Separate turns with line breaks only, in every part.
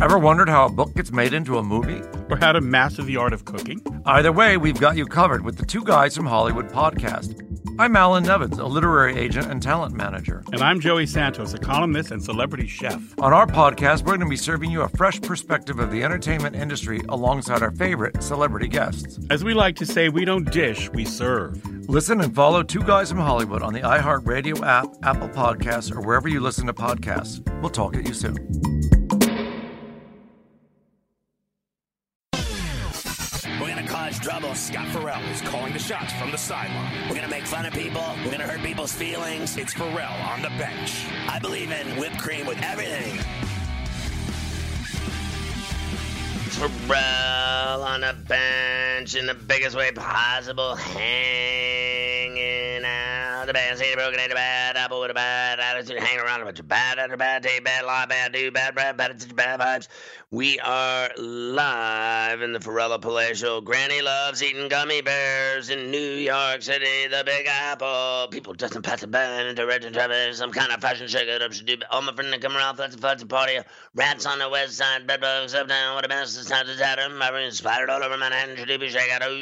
Ever wondered how a book gets made into a movie?
Or how to master the art of cooking?
Either way, we've got you covered with the Two Guys from Hollywood podcast. I'm Alan Nevins, a literary agent and talent manager.
And I'm Joey Santos, a columnist and celebrity chef.
On our podcast, we're going to be serving you a fresh perspective of the entertainment industry alongside our favorite celebrity guests.
As we like to say, we don't dish, we serve.
Listen and follow Two Guys from Hollywood on the iHeartRadio app, Apple Podcasts, or wherever you listen to podcasts. We'll talk at you soon.
We're going to cause trouble. Scott Farrell is calling the shots from the sideline. We're going to make fun of people. We're going to hurt people's feelings. It's Farrell on the bench. I believe in whipped cream with everything. Farrell on the bench in the biggest way possible, hanging out. The bad seed, broken, ain't a bad apple with a bad attitude, hanging around a bunch of bad after bad day, bad lie, bad do, bad breath, bad attitude, bad vibes. We are live in the Farrell Palatial. Granny loves eating gummy bears in New York City, the Big Apple. People just pass the band into Red and Travis, some kind of fashion shake it up, should do. All my friends that come around, flutzy party, rats on the west side, bedbugs up down, what a mess, it's time to tatter. My brain's splattered all over Manhattan, should do, shake out.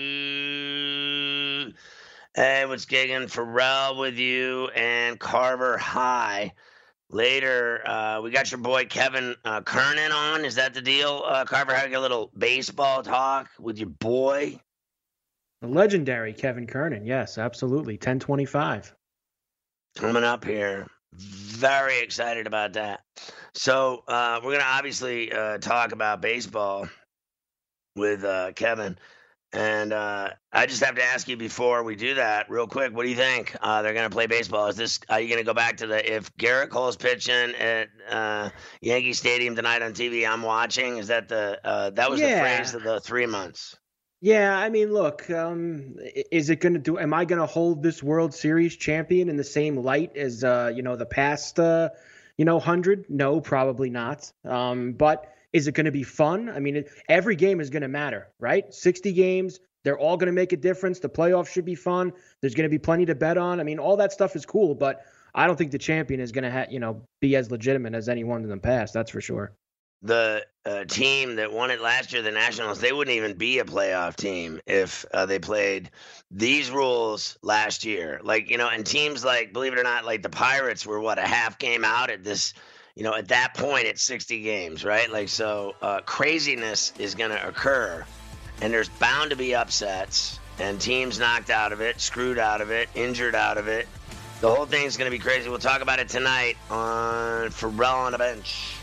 Ooh. Hey, what's gigging? Farrell with you and Carver High. Later, we got your boy Kevin Kernan on. Is that the deal? Carver High, a little baseball talk with your boy.
The legendary Kevin Kernan. Yes, absolutely. 1025.
Coming up here. Very excited about that. So we're going to obviously talk about baseball with Kevin. And I just have to ask you before we do that real quick, what do you think? They're going to play baseball. Are you going to go back to if Garrett Cole's pitching at Yankee Stadium tonight on TV, I'm watching? Is that that was the phrase of the 3 months?
Yeah, I mean, look, is it going to am I going to hold this World Series champion in the same light as, the past, 100? No, probably not. But is it going to be fun? I mean, every game is going to matter, right? 60 games, they're all going to make a difference. The playoffs should be fun. There's going to be plenty to bet on. I mean, all that stuff is cool, but I don't think the champion is going to, be as legitimate as anyone in the past. That's for sure.
The team that won it last year, the Nationals, they wouldn't even be a playoff team if they played these rules last year. And teams like, believe it or not, like the Pirates were a half game out at this. At that point, it's 60 games, right? Craziness is going to occur, and there's bound to be upsets, and teams knocked out of it, screwed out of it, injured out of it. The whole thing's going to be crazy. We'll talk about it tonight on Farrell on the Bench.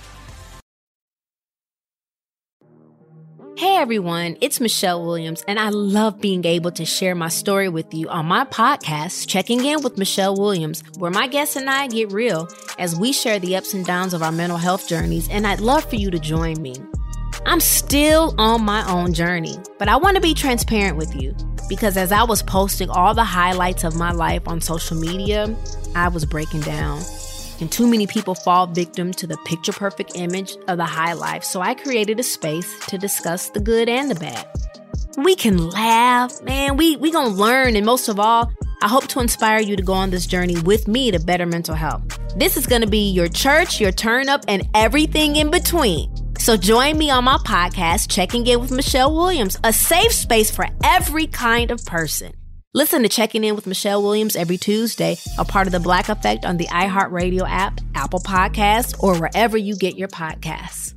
Hey everyone, it's Michelle Williams, and I love being able to share my story with you on my podcast, Checking In with Michelle Williams, where my guests and I get real as we share the ups and downs of our mental health journeys, and I'd love for you to join me. I'm still on my own journey, but I want to be transparent with you because as I was posting all the highlights of my life on social media, I was breaking down. And too many people fall victim to the picture-perfect image of the high life, so I created a space to discuss the good and the bad. We can laugh, man, we gonna learn, and most of all, I hope to inspire you to go on this journey with me to better mental health. This is gonna be your church, your turn-up, and everything in between. So join me on my podcast, Checking In with Michelle Williams, a safe space for every kind of person. Listen to Checking In with Michelle Williams every Tuesday, a part of the Black Effect on the iHeartRadio app, Apple Podcasts, or wherever you get your podcasts.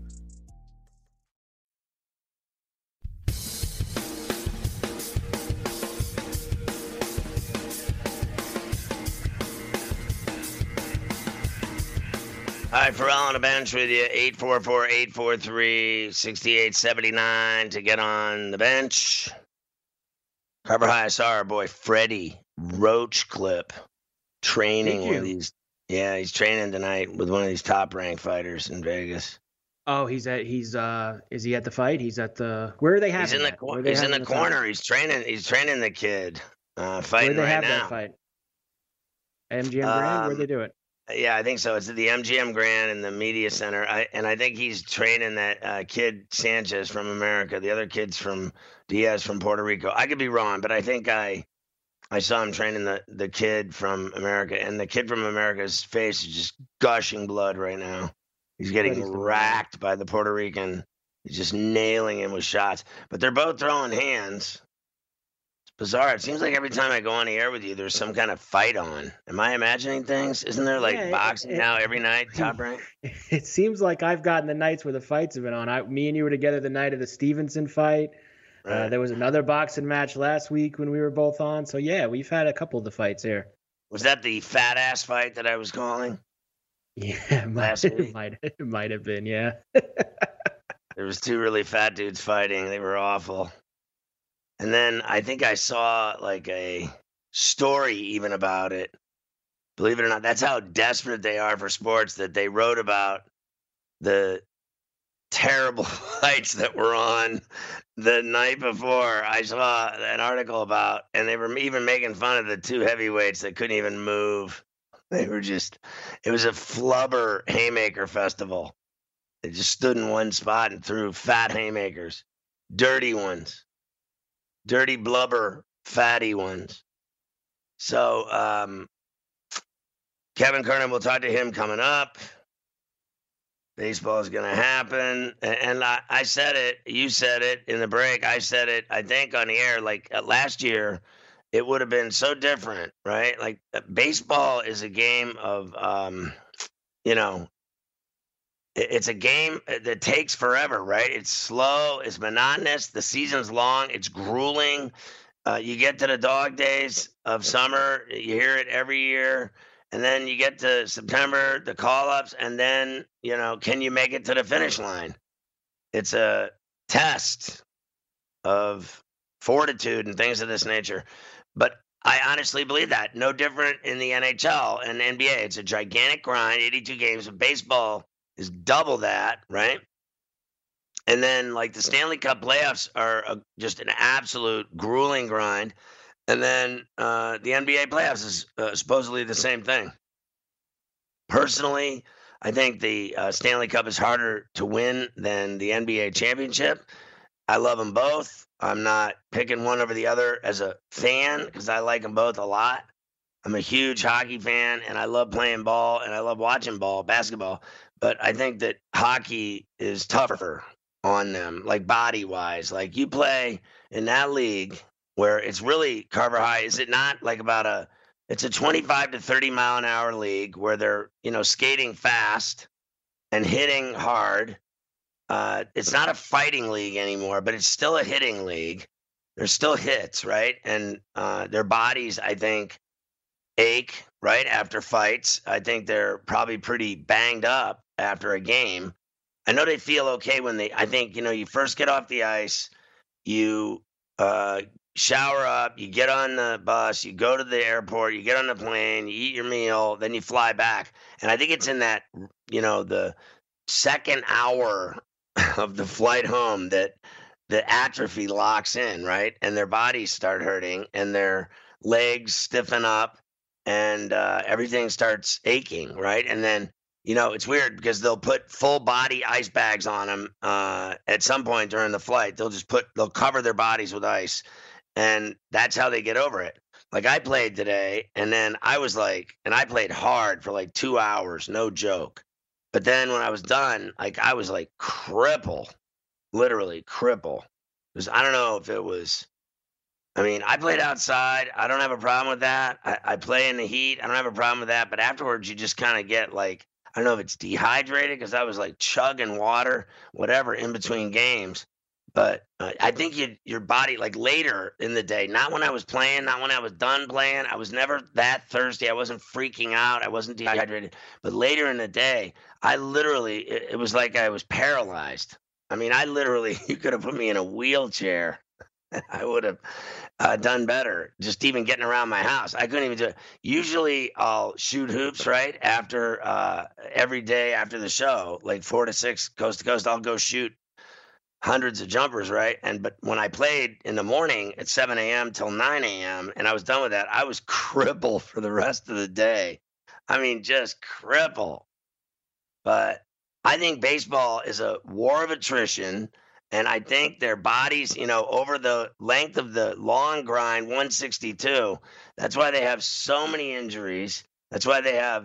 All right, Farrell on the Bench with you, 844-843-6879 to get on the bench. Carver High, I saw our boy Freddie Roachcliffe training one of these. Yeah, he's training tonight with one of these top-ranked fighters in Vegas.
Oh, is he at the fight? He's at the, where are they having
He's in the corner. Fight? He's training the kid, fighting
where they
right
have
now.
That fight? MGM Grand? Where'd they do it?
Yeah, I think so. It's at the MGM Grand in the Media Center. I think he's training that kid Sanchez from America. The other kid's from Diaz from Puerto Rico. I could be wrong, but I think I saw him training the kid from America. And the kid from America's face is just gushing blood right now. He's getting
Freddie's the man.
racked by the Puerto Rican. He's just nailing him with shots. But they're both throwing hands. It's bizarre. It seems like every time I go on the air with you, there's some kind of fight on. Am I imagining things? Isn't there like boxing now every night, Top Rank?
It seems like I've gotten the nights where the fights have been on. Me and you were together the night of the Stevenson fight.
Right.
There was another boxing match last week when we were both on. So, yeah, we've had a couple of the fights here.
Was that the fat ass fight that I was calling?
Yeah,
Last
it might have been, yeah.
There was two really fat dudes fighting. They were awful. And then I think I saw like a story even about it. Believe it or not, that's how desperate they are for sports, that they wrote about the terrible fights that were on the night before. I saw an article about, and they were even making fun of the two heavyweights that couldn't even move. They were just, it was a flubber haymaker festival. They just stood in one spot and threw fat haymakers, dirty ones, dirty blubber, fatty ones. So Kevin Kernan, we'll talk to him coming up. Baseball is going to happen. And I said it, you said it in the break. I said it, I think, on the air, like last year, it would have been so different, right? Like baseball is a game of, it's a game that takes forever, right? It's slow, it's monotonous, the season's long, it's grueling. You get to the dog days of summer, you hear it every year, and then you get to September, the call-ups, and then, can you make it to the finish line? It's a test of fortitude and things of this nature. But I honestly believe that. No different in the NHL and NBA. It's a gigantic grind, 82 games. But baseball is double that, right? And then, like, the Stanley Cup playoffs are just an absolute grueling grind. And then the NBA playoffs is supposedly the same thing. Personally, I think the Stanley Cup is harder to win than the NBA championship. I love them both. I'm not picking one over the other as a fan because I like them both a lot. I'm a huge hockey fan, and I love playing ball, and I love watching basketball. But I think that hockey is tougher on them, like body-wise. Like you play in that league where it's really Carver High. Is it not like it's a 25 to 30 mile an hour league where they're, skating fast and hitting hard. It's not a fighting league anymore, but it's still a hitting league. There's still hits, right? And their bodies, I think, ache, right, after fights. I think they're probably pretty banged up after a game. I know they feel okay when I think, you first get off the ice, you shower up, you get on the bus, you go to the airport, you get on the plane, you eat your meal, then you fly back. And I think it's in that, the second hour of the flight home that the atrophy locks in, right? And their bodies start hurting and their legs stiffen up and everything starts aching, right? And then, it's weird because they'll put full body ice bags on them at some point during the flight. They'll cover their bodies with ice, and that's how they get over it. Like I played today, and then I played hard for like 2 hours, no joke. But then when I was done, I was like literally cripple. Because I don't know if it was, I played outside. I don't have a problem with that. I play in the heat. I don't have a problem with that. But afterwards, you just kind of get like, I don't know if it's dehydrated because I was like chugging water, whatever, in between games. But I think your body, like later in the day, not when I was playing, not when I was done playing. I was never that thirsty. I wasn't freaking out. I wasn't dehydrated. But later in the day, I literally, it was like I was paralyzed. You could have put me in a wheelchair. I would have done better just even getting around my house. I couldn't even do it. Usually I'll shoot hoops, right? After every day after the show, like 4 to 6 coast to coast, I'll go shoot hundreds of jumpers, right? But when I played in the morning at 7 a.m. till 9 a.m. and I was done with that, I was crippled for the rest of the day. Just crippled. But I think baseball is a war of attrition. And I think their bodies, over the length of the long grind, 162, that's why they have so many injuries. That's why they have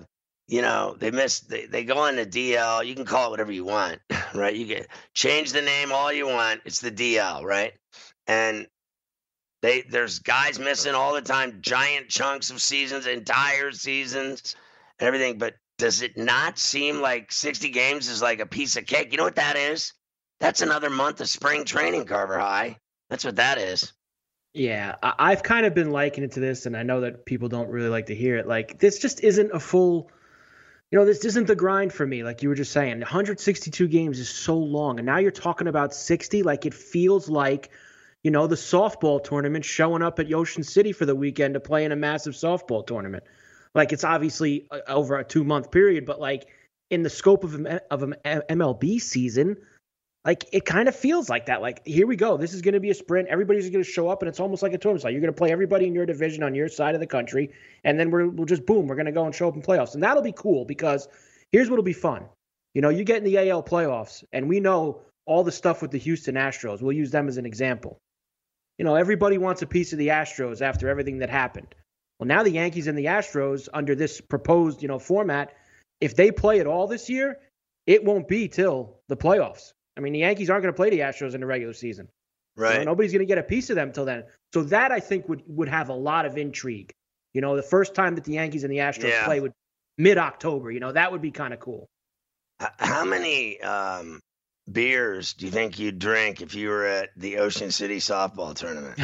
they go on the DL. You can call it whatever you want, right? You can change the name all you want. It's the DL, right? And there's guys missing all the time, giant chunks of seasons, entire seasons, and everything. But does it not seem like 60 games is like a piece of cake? You know what that is? That's another month of spring training, Carver High. That's what that is.
Yeah, I've kind of been likening it to this, and I know that people don't really like to hear it. Like, this just isn't a full, this isn't the grind for me, like you were just saying. 162 games is so long, and now you're talking about 60. Like, it feels like, the softball tournament showing up at Ocean City for the weekend to play in a massive softball tournament. Like, it's obviously over a 2-month period, but, like, in the scope of an MLB season, like, it kind of feels like that. Like, here we go. This is going to be a sprint. Everybody's going to show up, and it's almost like a tournament. Like, you're going to play everybody in your division on your side of the country, and then we'll just, boom, we're going to go and show up in playoffs. And that'll be cool because here's what'll be fun. You get in the AL playoffs, and we know all the stuff with the Houston Astros. We'll use them as an example. Everybody wants a piece of the Astros after everything that happened. Well, now the Yankees and the Astros, under this proposed, format, if they play at all this year, it won't be till the playoffs. I mean, the Yankees aren't going to play the Astros in the regular season.
Right.
Nobody's going to get a piece of them till then. So that, I think, would have a lot of intrigue. The first time that the Yankees and the Astros play would mid-October. That would be kind of cool.
How many beers do you think you'd drink if you were at the Ocean City softball tournament?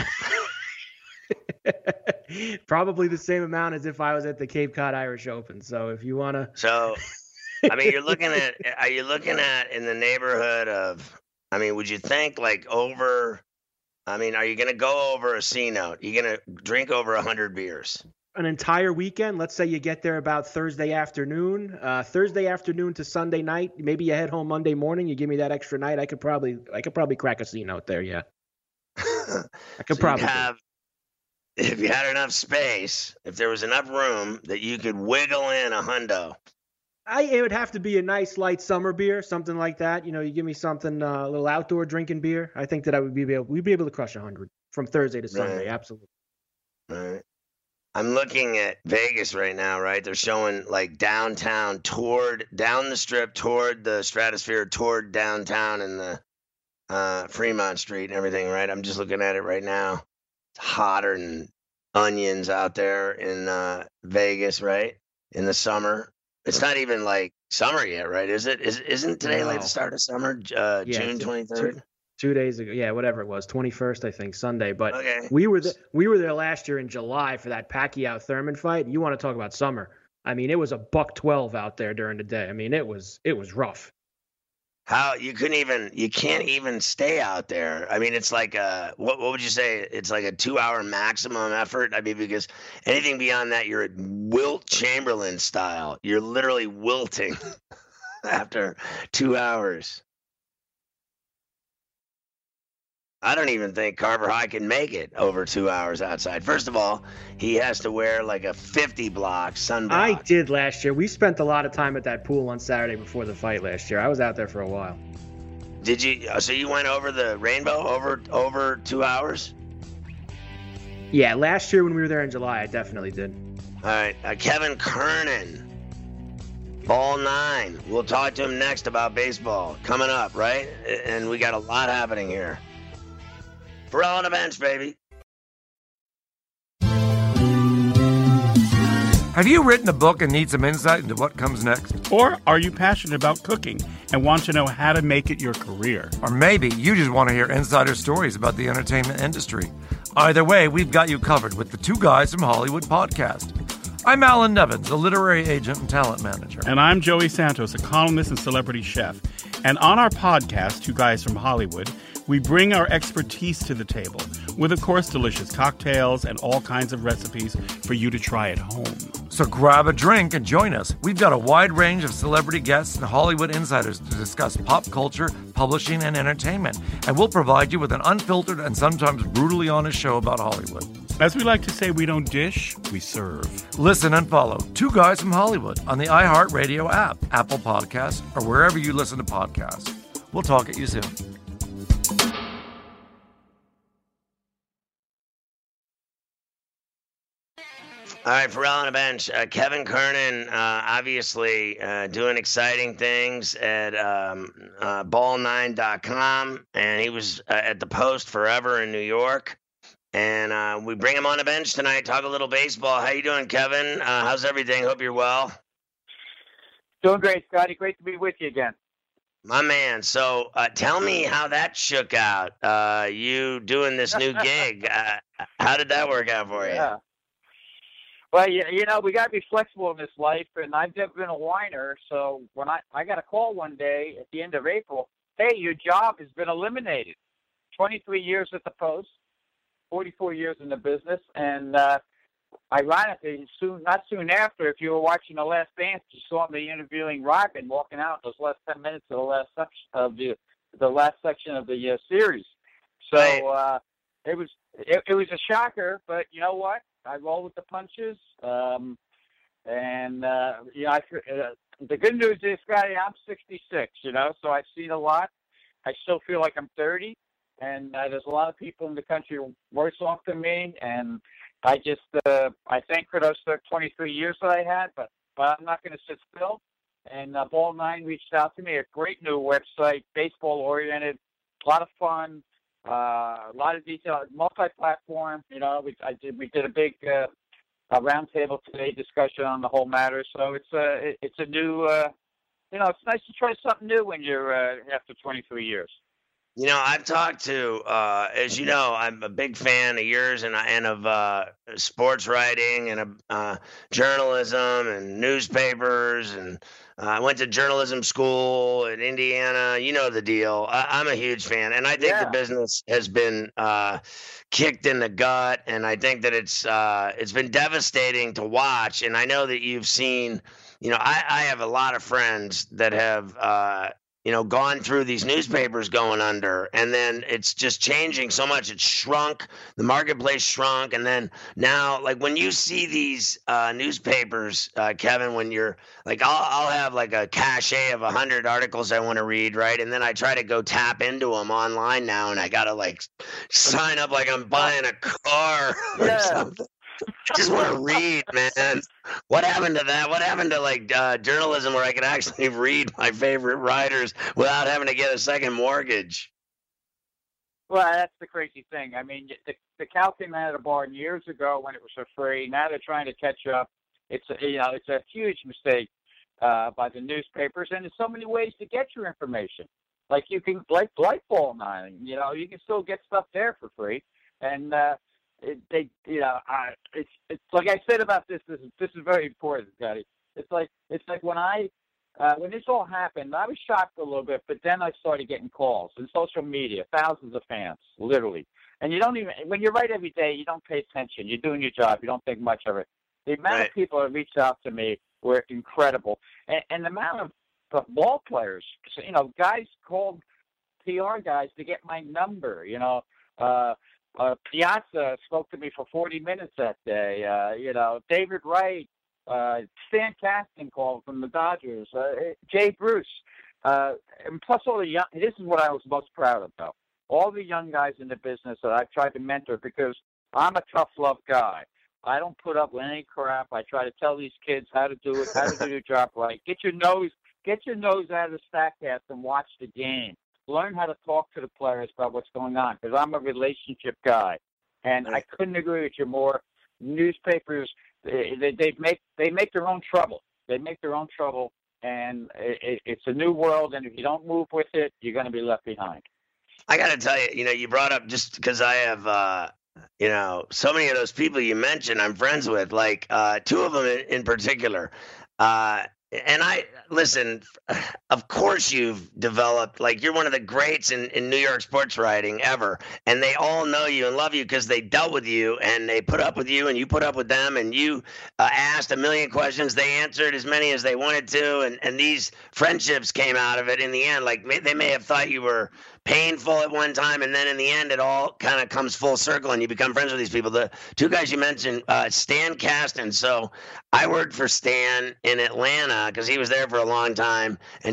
Probably the same amount as if I was at the Cape Cod Irish Open. So if you want to...
So... I mean, are you looking at in the neighborhood of, would you think like over, are you going to go over a C note? You're going to drink over 100 beers?
An entire weekend? Let's say you get there about Thursday afternoon to Sunday night. Maybe you head home Monday morning. You give me that extra night. I could probably crack a C note there. Yeah. I could probably
if you had enough space, if there was enough room that you could wiggle in a hundo.
It would have to be a nice light summer beer, something like that. You give me something, a little outdoor drinking beer. I think that we'd be able to crush 100 from Thursday to Sunday. Right. Absolutely.
Right. I'm looking at Vegas right now, right? They're showing like downtown down the strip toward the Stratosphere, toward downtown and the Fremont Street and everything, right? I'm just looking at it right now. It's hotter than onions out there in Vegas, right? In the summer. It's not even like summer yet, right? Is it? Isn't today like the start of summer? June 23rd?
2 days ago. Yeah, whatever it was. 21st, I think, Sunday. But
okay.
we were there last year in July for that Pacquiao-Thurman fight. You want to talk about summer. It was a $112 out there during the day. It was rough.
How you can't even stay out there. It's like what would you say? It's like a 2-hour maximum effort. Because anything beyond that, you're at Wilt Chamberlain style. You're literally wilting after 2 hours. I don't even think Carver High can make it over 2 hours outside. First of all, he has to wear like a 50-block sunblock.
I did last year. We spent a lot of time at that pool on Saturday before the fight last year. I was out there for a while.
Did you? So you went over the rainbow over 2 hours?
Yeah, last year when we were there in July, I definitely did.
All right, Kevin Kernan, Ball 9. We'll talk to him next about baseball coming up, right? And we got a lot happening here. Ferrall on the bench, baby.
Have you written a book and need some insight into what comes next?
Or are you passionate about cooking and want to know how to make it your career?
Or maybe you just want to hear insider stories about the entertainment industry. Either way, we've got you covered with the Two Guys from Hollywood podcast. I'm Alan Nevins, a literary agent and talent manager.
And I'm Joey Santos, a columnist and celebrity chef. And on our podcast, Two Guys from Hollywood, we bring our expertise to the table with, of course, delicious cocktails and all kinds of recipes for you to try at home.
So grab a drink and join us. We've got a wide range of celebrity guests and Hollywood insiders to discuss pop culture, publishing, and entertainment. And we'll provide you with an unfiltered and sometimes brutally honest show about Hollywood.
As we like to say, we don't dish, we serve.
Listen and follow Two Guys from Hollywood on the iHeartRadio app, Apple Podcasts, or wherever you listen to podcasts. We'll talk at you soon.
All right, Pharrell on the bench. Kevin Kernan, obviously doing exciting things at ball9.com, and he was at the Post forever in New York. And we bring him on the bench tonight, talk a little baseball. How you doing, Kevin? How's everything? Hope you're well.
Doing great, Scotty. Great to be with you again.
My man. So tell me how that shook out. You doing this new gig. How did that work out for you?
Yeah. Well, you know, we got to be flexible in this life, and I've never been a whiner. So when I got a call one day at the end of April, hey, your job has been eliminated. 23 years at the Post, 44 years in the business, and ironically, not soon after, if you were watching The Last Dance, you saw me interviewing Robin walking out those last 10 minutes of the last section of the series. So it was a shocker, but you know what? I roll with the punches, the good news is, Scotty, I'm 66, so I've seen a lot. I still feel like I'm 30, and there's a lot of people in the country worse off than me, and I just I thank for those 23 years that I had, but I'm not going to sit still. And Ball9 reached out to me, a great new website, baseball-oriented, a lot of fun. A lot of detail, multi-platform. We did a big roundtable today discussion on the whole matter. So it's a new. It's nice to try something new when you're after 23 years.
I've talked to, as you know, I'm a big fan of yours and of sports writing and journalism and newspapers, and I went to journalism school in Indiana. You know the deal. I'm a huge fan, and I think the business has been kicked in the gut, and I think that it's been devastating to watch. And I know that you've seen. I have a lot of friends that have. Gone through these newspapers going under, and then it's just changing so much. It's shrunk, the marketplace shrunk, and then now, like when you see these newspapers, Kevin, when you're like, I'll have like a cache of 100 articles I want to read, right? And then I try to go tap into them online now, and I gotta like sign up like I'm buying a car or something. I just want to read, man. What happened to that? What happened to like journalism where I could actually read my favorite writers without having to get a second mortgage?
Well, that's the crazy thing. I mean, the cow came out of the barn years ago when it was for free. Now they're trying to catch up. It's a huge mistake by the newspapers, and there's so many ways to get your information. Like you can like Ball9, you can still get stuff there for free, and it's like I said about this. This is very important, Scotty. It's like when this all happened, I was shocked a little bit, but then I started getting calls and social media, thousands of fans, literally. And when you write every day, you don't pay attention. You're doing your job. You don't think much of it. The amount of people that reached out to me were incredible, and the amount of ball players, guys called PR guys to get my number. Piazza spoke to me for 40 minutes that day. David Wright, Stan Kasten called from the Dodgers, Jay Bruce, and plus all the young. This is what I was most proud of, though. All the young guys in the business that I've tried to mentor, because I'm a tough love guy. I don't put up with any crap. I try to tell these kids how to do it, how to do their job right. Get your nose out of the Statcast and watch the game. Learn how to talk to the players about what's going on, because I'm a relationship guy, and I couldn't agree with you more. Newspapers, they make their own trouble. They make their own trouble, and it's a new world. And if you don't move with it, you're going to be left behind.
I got to tell you, you brought up, just because I have, so many of those people you mentioned, I'm friends with, like two of them in particular. And listen, of course you've developed, like you're one of the greats in New York sports writing ever. And they all know you and love you because they dealt with you and they put up with you and you put up with them, and you asked a million questions. They answered as many as they wanted to. And these friendships came out of it in the end. Like they may have thought you were painful at one time, and then in the end it all kind of comes full circle and you become friends with these people. The two guys you mentioned, Stan Kasten. So I worked for Stan in Atlanta because he was there for a long time, and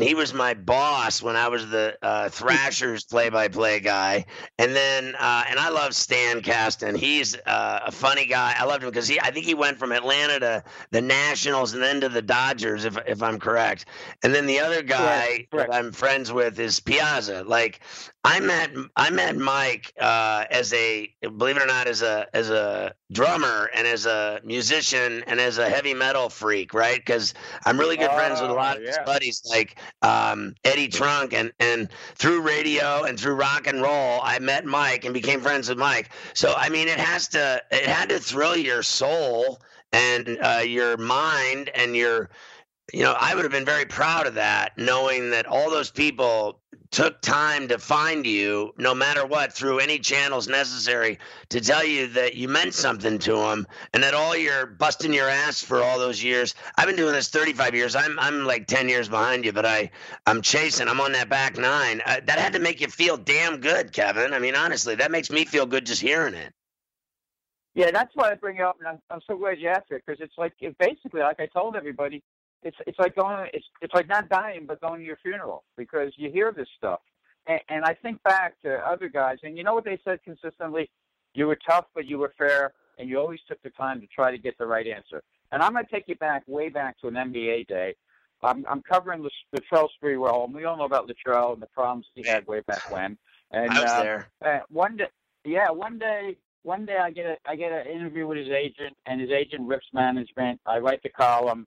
he was my boss when I was the Thrashers play-by-play guy. And then, and I love Stan Kasten. He's a funny guy. I loved him because I think he went from Atlanta to the Nationals and then to the Dodgers, if I'm correct. And then the other guy that I'm friends with is Piazza. Like, I met Mike as a, believe it or not, as a drummer and as a musician and as a heavy metal freak, right? Because I'm really good friends with a lot of his buddies, like Eddie Trunk, and through radio and through rock and roll, I met Mike and became friends with Mike. So I mean, it had to thrill your soul and your mind and your. I would have been very proud of that, knowing that all those people took time to find you, no matter what, through any channels necessary, to tell you that you meant something to them, and that all you're busting your ass for all those years. I've been doing this 35 years. I'm like 10 years behind you, but I'm chasing. I'm on that back 9. That had to make you feel damn good, Kevin. I mean, honestly, that makes me feel good just hearing it.
Yeah, that's why I bring it up, and I'm so glad you asked it, because it's like, basically, like I told everybody, it's like going. It's like not dying, but going to your funeral, because you hear this stuff. And I think back to other guys, and you know what they said consistently? You were tough, but you were fair, and you always took the time to try to get the right answer. And I'm going to take you way back to an NBA day. I'm covering Latrell Sprewell, and we all know about Latrell and the problems he had way back when. And
I was there.
One day I get an interview with his agent, and his agent rips management. I write the column.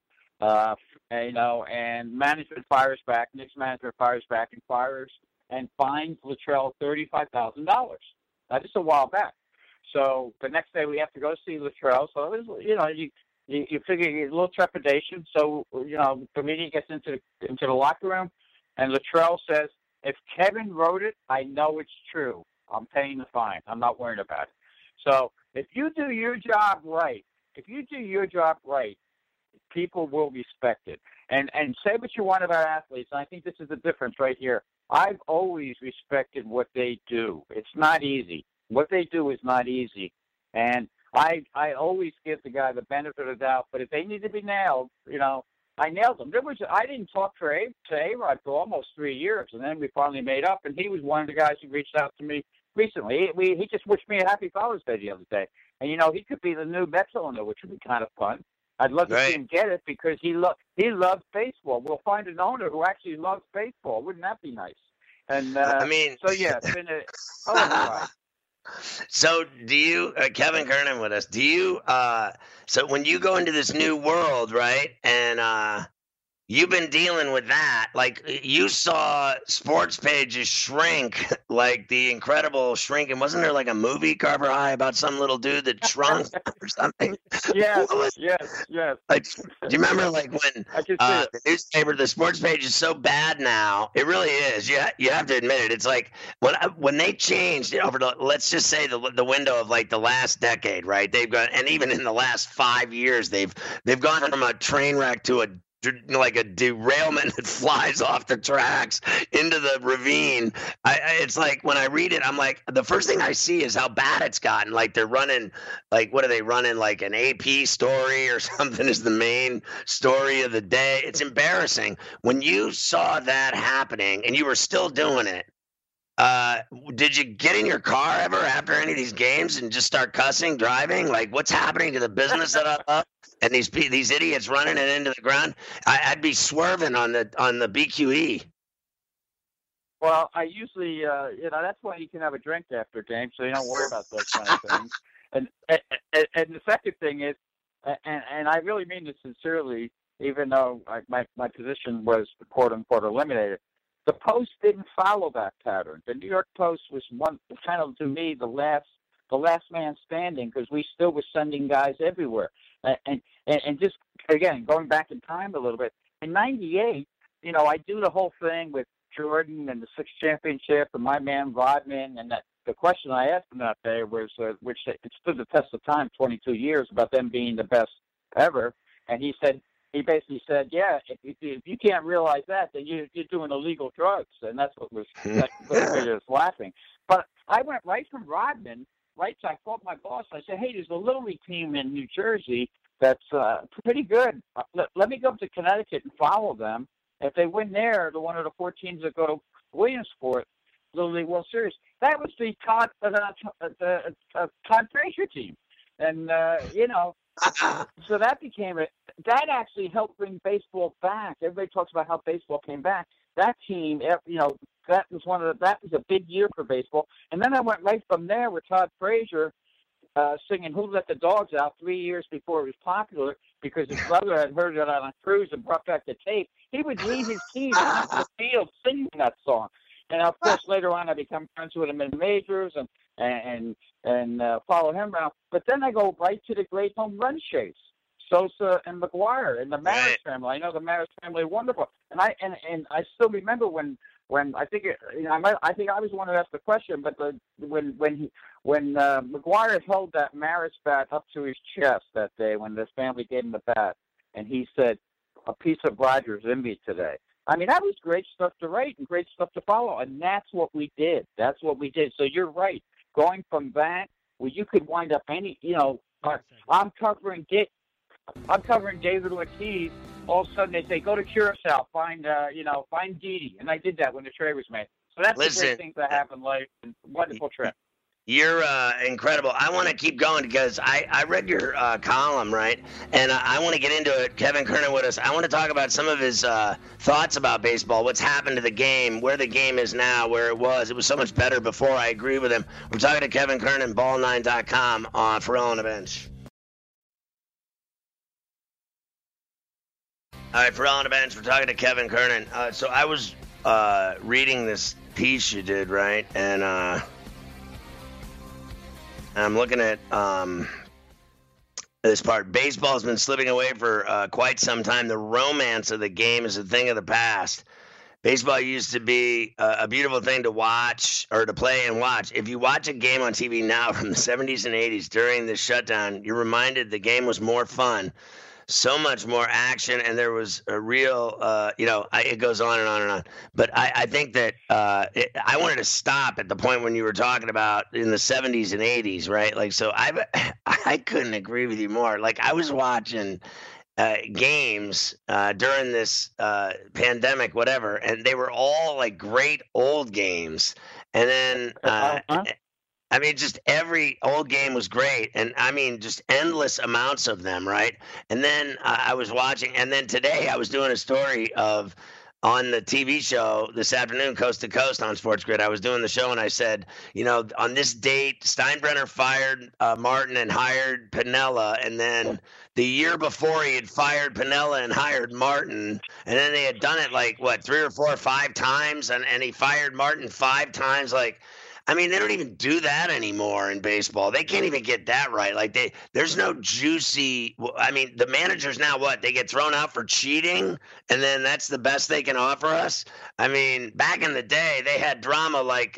And management fires back. Knicks management fires back and fines Latrell $35,000. Now, this is a while back. So the next day we have to go see Latrell. So it was, you figure you get a little trepidation. So the meeting gets into the locker room, and Latrell says, "If Kevin wrote it, I know it's true. I'm paying the fine. I'm not worried about it." So if you do your job right, people will respect it. And say what you want about athletes, and I think this is the difference right here. I've always respected what they do. It's not easy. What they do is not easy. And I always give the guy the benefit of the doubt, but if they need to be nailed, I nailed them. I didn't talk to A-Rod for almost 3 years, and then we finally made up, and he was one of the guys who reached out to me recently. He just wished me a happy Father's Day the other day. And, he could be the new Mets owner, which would be kind of fun. I'd love to see him get it, because he loves baseball. We'll find an owner who actually loves baseball. Wouldn't that be nice? And so yeah, it's been a
So do you, Kevin Kernan with us? Do you? So when you go into this new world, right? And you've been dealing with that. Like, you saw sports pages shrink, like The Incredible Shrinking. Wasn't there like a movie, Carver High, about some little dude that shrunk or something?
Yes.
Like, do you remember, like, when the newspaper, the sports page is so bad now? It really is. You have to admit it. It's like when they changed over to, let's just say, the window of like the last decade, right? They've gone, and even in the last 5 years, they've gone from a train wreck to a derailment that flies off the tracks into the ravine. It's like, when I read it, I'm like, the first thing I see is how bad it's gotten. Like, they're running, like, what are they running? Like an AP story or something is the main story of the day. It's embarrassing. When you saw that happening and you were still doing it, did you get in your car ever after any of these games and just start cussing, driving? Like, what's happening to the business that I love? And these idiots running it into the ground? I'd be swerving on the BQE.
Well, I usually, that's why you can have a drink after a game, so you don't worry about those kind of things. And the second thing is, and I really mean this sincerely, even though my position was quote unquote eliminated, the Post didn't follow that pattern. The New York Post was kind of, to me, the last man standing, because we still were sending guys everywhere. And just, again, going back in time a little bit, in '98, I do the whole thing with Jordan and the 6th championship and my man Rodman, and the question I asked him that day was, which it stood the test of time, 22 years, about them being the best ever. And he basically said, yeah, if you can't realize that, then you're doing illegal drugs. And that's what was laughing. But I went right from Rodman, right? So I called my boss. I said, hey, there's a Little League team in New Jersey that's pretty good. Let me go up to Connecticut and follow them If they win there, the one of the 4 teams that go to Williamsport, Little League World Series, that was the Todd Frazier team. And, so that became it. That actually helped bring baseball back. Everybody talks about how baseball came back. That team, that was a big year for baseball. And then I went right from there with Todd Frazier singing "Who Let the Dogs Out" 3 years before it was popular, because his brother had heard it on a cruise and brought back the tape. He would lead his team out to the field singing that song. And of course, later on, I become friends with him in the majors and follow him around. But then I go right to the great home run chase, Sosa and McGwire and the Maris family. I know the Maris family, wonderful. And I still remember when I think I think I was the one who asked the question, but when McGwire held that Maris bat up to his chest that day when this family gave him the bat, and he said, "A piece of Rogers in me today." I mean, that was great stuff to write and great stuff to follow, and that's what we did. That's what we did. So you're right. Going from that, where you could wind up I'm covering David Ortiz. All of a sudden they say, go to Curacao, find Didi, and I did that when the trade was made. So that's the great things that happen in life. Wonderful trip.
You're incredible. I want to keep going because I read your column, right? And I want to get into it. Kevin Kernan with us. I want to talk about some of his thoughts about baseball, what's happened to the game, where the game is now, where it was. It was so much better before. I agree with him. We're talking to Kevin Kernan, Ball9.com on Ferrall on the Bench. All right, Ferrall on the Bench. We're talking to Kevin Kernan. So I was reading this piece you did, right? And I'm looking at this part. Baseball has been slipping away for quite some time. The romance of the game is a thing of the past. Baseball used to be a beautiful thing to watch or to play and watch. If you watch a game on TV now from the 70s and 80s during the shutdown, you're reminded the game was more fun. So much more action, and there was a real, it goes on and on and on. But I think that I wanted to stop at the point when you were talking about in the 70s and 80s, right? Like, so I couldn't agree with you more. Like, I was watching games during this pandemic, whatever, and they were all like great old games. And then I mean, just every old game was great. And I mean, just endless amounts of them, right? And then I was watching, and then today I was doing a story on the TV show this afternoon, Coast to Coast on Sports Grid. I was doing the show, and I said, on this date, Steinbrenner fired Martin and hired Piniella. And then the year before, he had fired Piniella and hired Martin. And then they had done it like, 3 or 4 or 5 times, and he fired Martin 5 times. Like, I mean, they don't even do that anymore in baseball. They can't even get that right. Like, there's no juicy. I mean, the managers now, they get thrown out for cheating, and then that's the best they can offer us. I mean, back in the day, they had drama like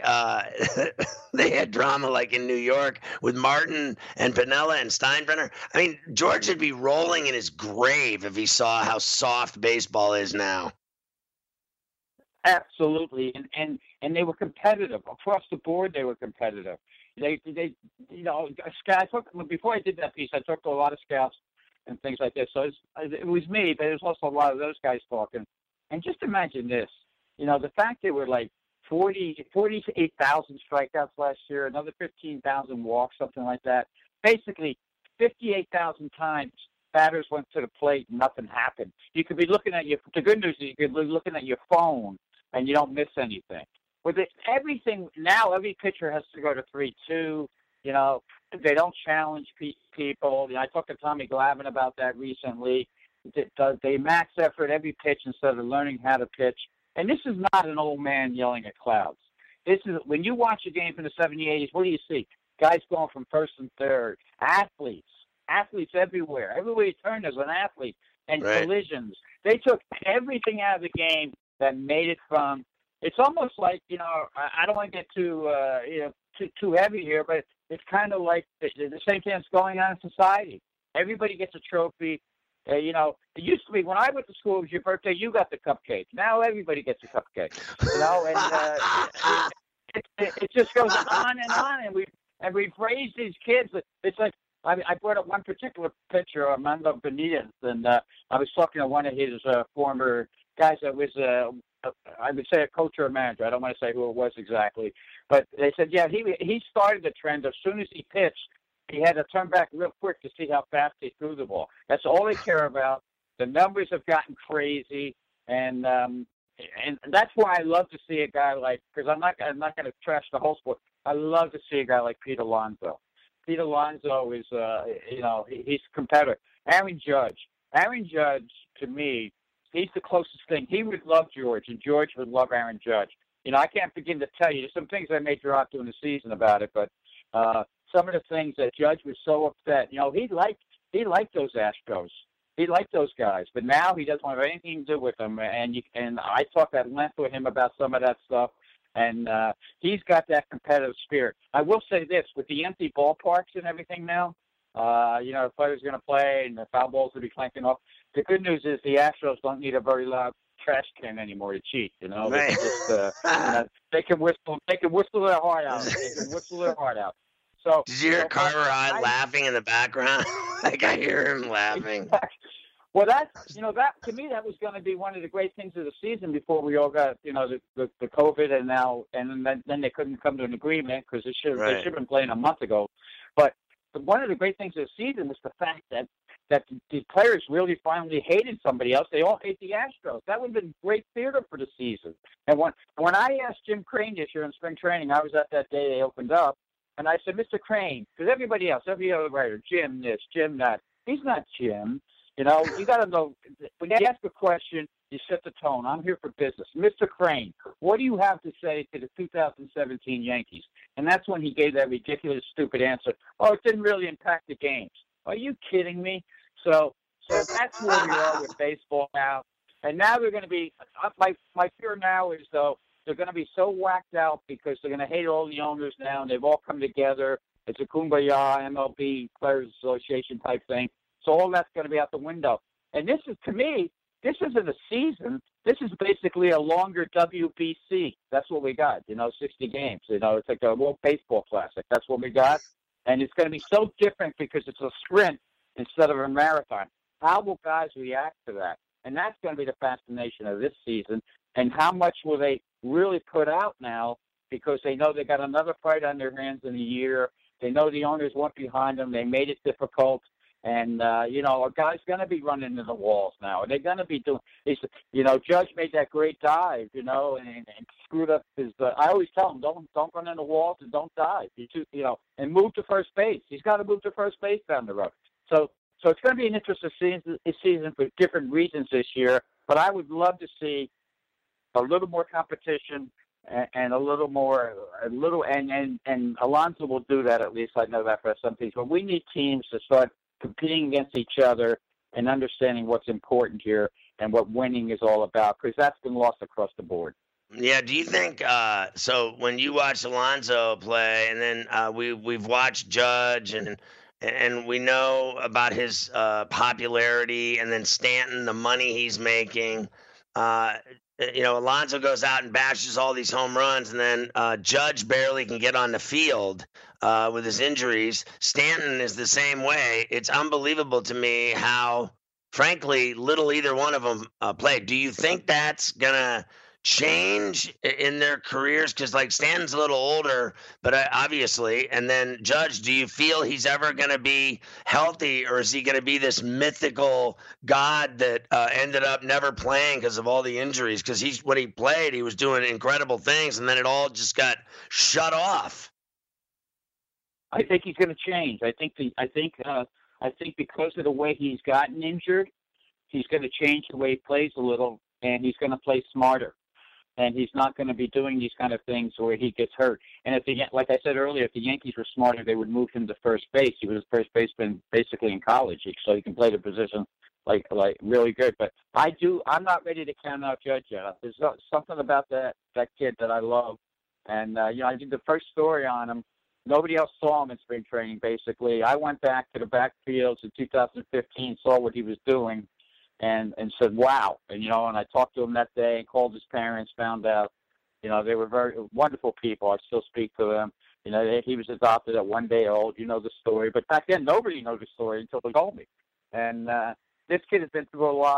in New York with Martin and Piniella and Steinbrenner. I mean, George would be rolling in his grave if he saw how soft baseball is now.
Absolutely, and they were competitive across the board. They were competitive. They before I did that piece, I talked to a lot of scouts and things like this. So it was me, but there's also a lot of those guys talking. And just imagine this, the fact they were like 48,000 strikeouts last year, another 15,000 walks, something like that. Basically, 58,000 times batters went to the plate and nothing happened. You could be looking at the good news is you could be looking at your phone and you don't miss anything. With everything now, every pitcher has to go to 3-2. They don't challenge people. I talked to Tommy Glavine about that recently. They max effort every pitch instead of learning how to pitch. And this is not an old man yelling at clouds. This is when you watch a game from the 70s, 80s. What do you see? Guys going from first and third. Athletes everywhere. Everywhere you turn, there's an athlete. And collisions. They took everything out of the game that made it fun. It's almost like, I don't want to get too heavy here, but it's kind of like the same thing that's going on in society. Everybody gets a trophy. It used to be when I went to school, it was your birthday, you got the cupcake. Now everybody gets a cupcake. And it just goes on and on. And we've raised these kids. It's like, I brought up one particular pitcher, Armando Benitez, and I was talking to one of his former guys that was I would say a coach or a manager. I don't want to say who it was exactly, but they said, yeah, he started the trend. As soon as he pitched, he had to turn back real quick to see how fast he threw the ball. That's all they care about. The numbers have gotten crazy, and that's why I love to see a guy like, because I'm not going to trash the whole sport. I love to see a guy like Pete Alonso. Pete Alonso is, he's a competitor. Aaron Judge, to me, he's the closest thing. He would love George, and George would love Aaron Judge. I can't begin to tell you. There's some things I may drop during the season about it, but some of the things that Judge was so upset. He liked those Astros. He liked those guys, but now he doesn't want anything to do with them. And I talked at length with him about some of that stuff, and he's got that competitive spirit. I will say this: with the empty ballparks and everything now, the players are going to play, and the foul balls will be clanking off. The good news is the Astros don't need a very loud trash can anymore to cheat. They can just they can whistle their heart out. So
did you hear Carver High laughing in the background? Like I hear him laughing.
Well, that to me that was going to be one of the great things of the season before we all got the COVID and then they couldn't come to an agreement because they should have been playing a month ago. But one of the great things of the season was the fact that the players really finally hated somebody else. They all hate the Astros. That would have been great theater for the season. And when I asked Jim Crane this year in spring training, I was at that day they opened up, and I said, Mr. Crane, because everybody else, every other writer, Jim this, Jim that, he's not Jim. You got to know, when you ask a question, you set the tone. I'm here for business. Mr. Crane, what do you have to say to the 2017 Yankees? And that's when he gave that ridiculous, stupid answer. Oh, it didn't really impact the games. Are you kidding me? So that's where we are with baseball now. And now they're going to be, my fear now is, though, they're going to be so whacked out because they're going to hate all the owners now, and they've all come together. It's a kumbaya, MLB Players Association type thing. So all that's going to be out the window. And this is, to me, this isn't a season. This is basically a longer WBC. That's what we got, 60 games. It's like a World Baseball Classic. That's what we got. And it's going to be so different because it's a sprint instead of a marathon. How will guys react to that? And that's going to be the fascination of this season. And how much will they really put out now because they know they got another fight on their hands in a year. They know the owners went behind them. They made it difficult. And, a guy's going to be running into the walls now. And they're going to be doing – Judge made that great dive, and screwed up his I always tell him, don't run into walls and don't dive. And move to first base. He's got to move to first base down the road. So it's going to be an interesting season for different reasons this year. But I would love to see a little more competition and and Alonso will do that, at least I know that for some teams. But we need teams to start competing against each other and understanding what's important here and what winning is all about, because that's been lost across the board.
Yeah, do you think so when you watch Alonso play, and then we've watched Judge, and we know about his popularity, and then Stanton, the money he's making. Alonso goes out and bashes all these home runs, and then Judge barely can get on the field with his injuries. Stanton is the same way. It's unbelievable to me how, frankly, little either one of them played. Do you think that's going to change in their careers? Because, Stanton's a little older, but obviously, and then Judge, do you feel he's ever going to be healthy, or is he going to be this mythical god that ended up never playing because of all the injuries? Because when he played, he was doing incredible things, and then it all just got shut off.
I think he's going to change. I think because of the way he's gotten injured, he's going to change the way he plays a little, and he's going to play smarter. And he's not going to be doing these kind of things where he gets hurt. And like I said earlier, if the Yankees were smarter, they would move him to first base. He was a first baseman basically in college, so he can play the position like really good. But I'm not ready to count out Judge yet. There's something about that kid that I love. And I did the first story on him. Nobody else saw him in spring training. Basically, I went back to the backfields in 2015, saw what he was doing, and said, wow. And, and I talked to him that day and called his parents, found out, they were very wonderful people. I still speak to them. He was adopted at 1 day old. You know the story. But back then, nobody knew the story until they told me. And this kid has been through a lot.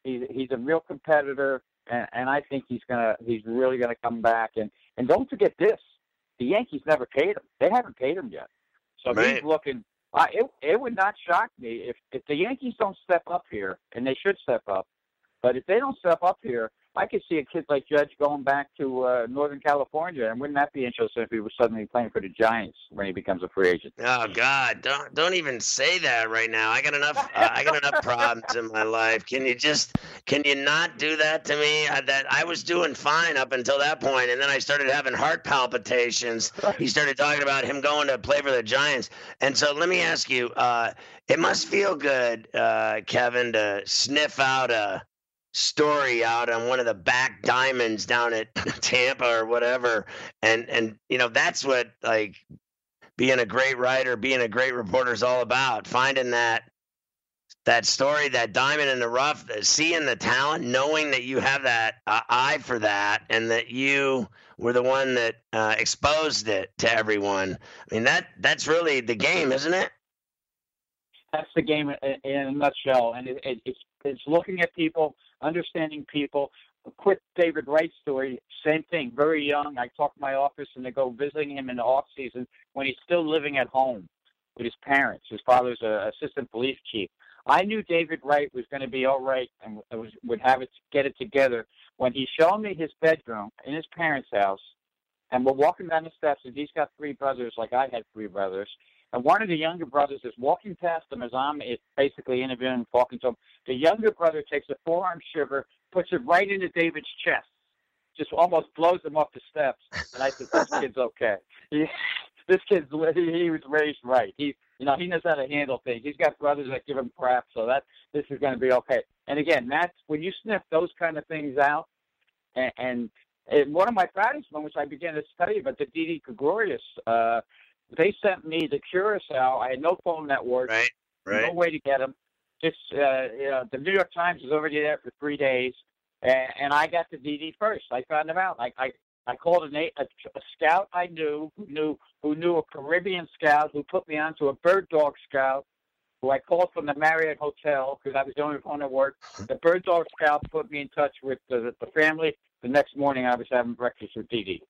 He's a real competitor, and I think he's really gonna come back. And don't forget this: the Yankees never paid him. They haven't paid him yet, so
Right.
he's looking. It would not shock me if the Yankees don't step up here, and they should step up. But if they don't step up here, I could see a kid like Judge going back to Northern California, and wouldn't that be interesting if he was suddenly playing for the Giants when he becomes a free agent?
Oh God, don't even say that right now. I got enough problems in my life. Can you not do that to me? I was doing fine up until that point, and then I started having heart palpitations. He started talking about him going to play for the Giants, and so let me ask you, it must feel good, Kevin, to sniff out a story out on one of the back diamonds down at Tampa or whatever, and that's what like being a great writer, being a great reporter is all about. Finding that story, that diamond in the rough, seeing the talent, knowing that you have that eye for that, and that you were the one that exposed it to everyone. I mean, that's really the game, isn't it?
That's the game in a nutshell, and it's looking at people, understanding people. A quick David Wright story, same thing, very young. I talk to my office, and they go visiting him in the off season when he's still living at home with his parents. His father's an assistant police chief. I knew David Wright was going to be all right and would get it together when he showed me his bedroom in his parents' house, and we're walking down the steps, and he's got three brothers like I had three brothers. And one of the younger brothers is walking past him as I'm basically interviewing, talking to him. The younger brother takes a forearm shiver, puts it right into David's chest, just almost blows him off the steps. And I said, this kid's okay. He was raised right. He knows how to handle things. He's got brothers that give him crap, so this is going to be okay. And again, that's when you sniff those kind of things out. And one of my proudest moments, I began to tell you about the Didi Gregorius. They sent me to Curacao. I had no phone network,
Right.
no way to get them. Just the New York Times was already there for 3 days, and I got to DD first. I found him out. I called a scout I knew who knew a Caribbean scout who put me on to a bird dog scout who I called from the Marriott Hotel because I was the only phone at work. The bird dog scout put me in touch with the family. The next morning, I was having breakfast with Didi.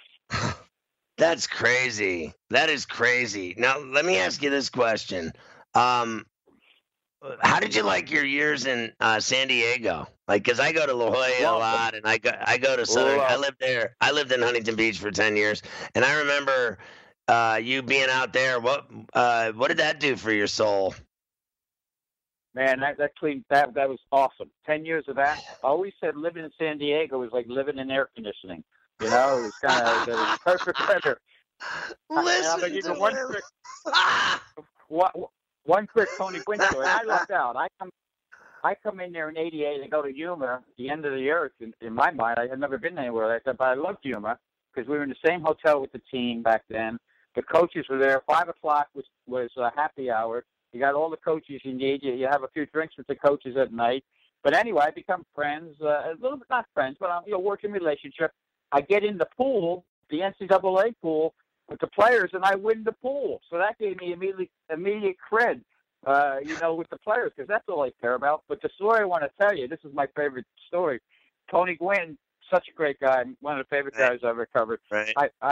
That's crazy. That is crazy. Now, let me ask you this question. How did you like your years in San Diego? Like, because I go to La Jolla a lot, and I go to Southern. I lived there. I lived in Huntington Beach for 10 years, and I remember you being out there. What did that do for your soul?
Man, that was awesome. 10 years of that. I always said living in San Diego was like living in air conditioning. You know, it was kind of the perfect weather.
Listen to
one quick Tony Gwynn story. I lucked out. I come in there in '88 and go to Yuma, the end of the earth. In my mind, I had never been anywhere like that, but I loved Yuma because we were in the same hotel with the team back then. The coaches were there. 5 o'clock was a happy hour. You got all the coaches you need. You have a few drinks with the coaches at night. But anyway, I become friends, a little bit not friends, but working relationship. I get in the pool, the NCAA pool, with the players, and I win the pool. So that gave me immediate cred, with the players, because that's all I care about. But the story I want to tell you, this is my favorite story. Tony Gwynn, such a great guy, one of the favorite guys I've ever covered.
Right.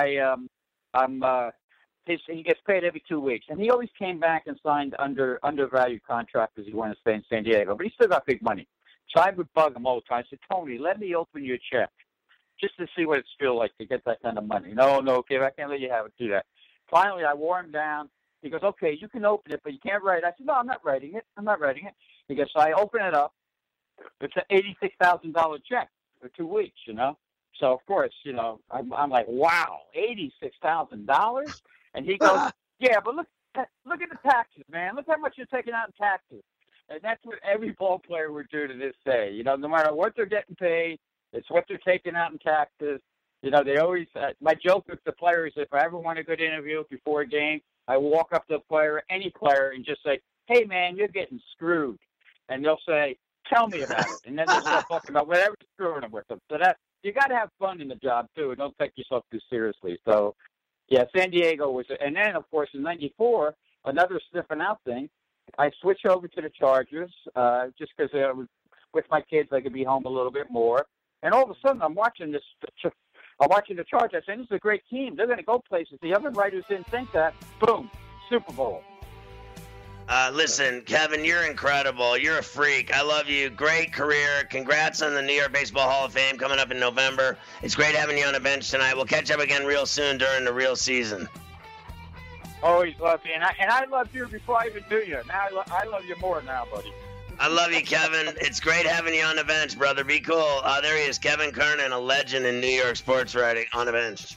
He gets paid every 2 weeks, and he always came back and signed undervalued contract because he wanted to stay in San Diego, but he still got big money. So I would bug him all the time. I said, Tony, let me open your check just to see what it feels like to get that kind of money. No, kid, I can't let you have it. Do that. Finally, I wore him down. He goes, okay, you can open it, but you can't write it. I said, no, I'm not writing it. He goes, so I open it up. It's an $86,000 check for 2 weeks, So, of course, I'm like, wow, $86,000? And he goes, yeah, but look at the taxes, man. Look how much you're taking out in taxes. And that's what every ball player would do to this day. No matter what they're getting paid, it's what they're taking out in taxes. They always, my joke with the players, if I ever want a good interview before a game, I walk up to a player, any player, and just say, hey, man, you're getting screwed. And they'll say, tell me about it. And then they'll start talking about whatever's screwing them with them. So you got to have fun in the job, too, and don't take yourself too seriously. So, yeah, San Diego was, and then, of course, in '94, another sniffing out thing, I switched over to the Chargers just because with my kids, I could be home a little bit more. And all of a sudden, I'm watching the Chargers. I'm saying, this is a great team. They're going to go places. The other writers didn't think that. Boom, Super Bowl.
Listen, Kevin, you're incredible. You're a freak. I love you. Great career. Congrats on the New York Baseball Hall of Fame coming up in November. It's great having you on the bench tonight. We'll catch up again real soon during the real season.
Always love you. And I loved you before I even knew you. Now I love you more now, buddy.
I love you, Kevin. It's great having you on the bench, brother. Be cool. There he is, Kevin Kernan, a legend in New York sports writing, on the bench.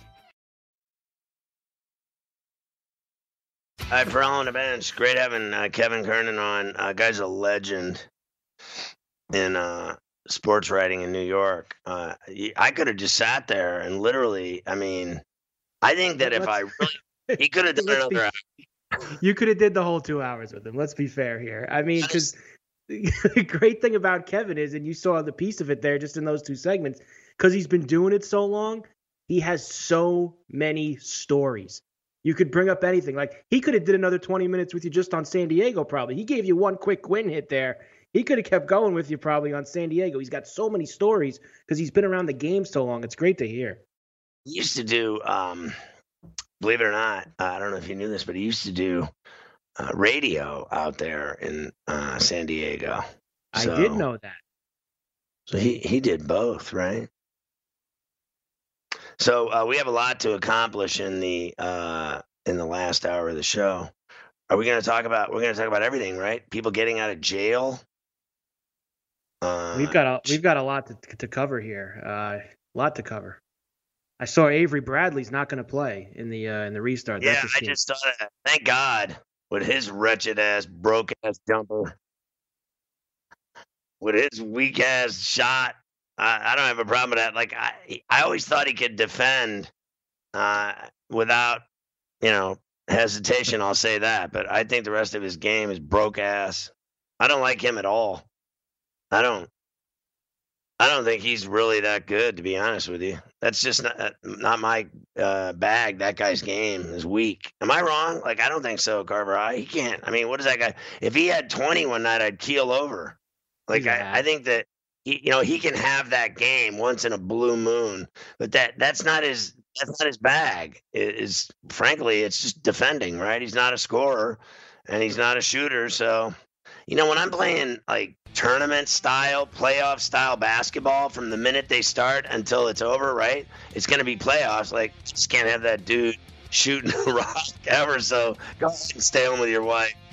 All right, Ferrall on the bench. Great having Kevin Kernan on. Guy's a legend in sports writing in New York. I could have just sat there and literally, I mean, I think that if I really, he could have done another hour.
You could have did the whole 2 hours with him. Let's be fair here. I mean, because the great thing about Kevin is, and you saw the piece of it there just in those 2 segments, because he's been doing it so long, he has so many stories. You could bring up anything. Like, he could have did another 20 minutes with you just on San Diego probably. He gave you one quick win hit there. He could have kept going with you probably on San Diego. He's got so many stories because he's been around the game so long. It's great to hear.
He used to do, believe it or not, I don't know if you knew this, but he used to do radio out there in San Diego.
So, I did know that.
So he did both, right? So we have a lot to accomplish in the last hour of the show. Are we going to talk about? We're going to talk about everything, right? People getting out of jail.
We've got a lot to cover here. A lot to cover. I saw Avery Bradley's not going to play in the restart.
Yeah, I just saw that. Thank God, with his wretched ass, broke ass jumper, with his weak ass shot. I don't have a problem with that. Like, I always thought he could defend without, hesitation. I'll say that. But I think the rest of his game is broke ass. I don't like him at all. I don't think he's really that good, to be honest with you. That's just not my bag. That guy's game is weak. Am I wrong? Like, I don't think so, Carver. He can't. I mean, what is that guy? If he had 20 one night, I'd keel over. Like, yeah. I think that he can have that game once in a blue moon, but that's not his bag. Frankly, it's just defending, right? He's not a scorer and he's not a shooter. So, when I'm playing like tournament style, playoff style basketball, from the minute they start until it's over, right? It's going to be playoffs. Like, just can't have that dude shooting a rock ever. So go ahead and stay home with your wife.